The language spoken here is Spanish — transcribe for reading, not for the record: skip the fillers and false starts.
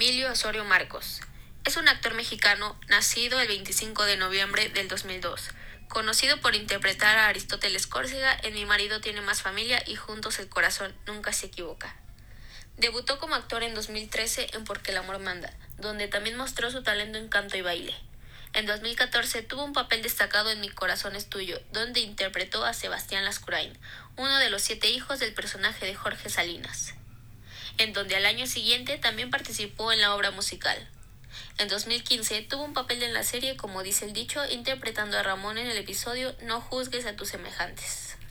Emilio Osorio Marcos. Es un actor mexicano nacido el 25 de noviembre del 2002, conocido por interpretar a Aristóteles Córcega en Mi marido tiene más familia y Juntos el corazón nunca se equivoca. Debutó como actor en 2013 en Porque el amor manda, donde también mostró su talento en canto y baile. En 2014 tuvo un papel destacado en Mi corazón es tuyo, donde interpretó a Sebastián Lascurain, uno de los 7 hijos del personaje de Jorge Salinas, en donde al año siguiente también participó en la obra musical. En 2015 tuvo un papel en la serie Como dice el dicho, interpretando a Ramón en el episodio No juzgues a tus semejantes.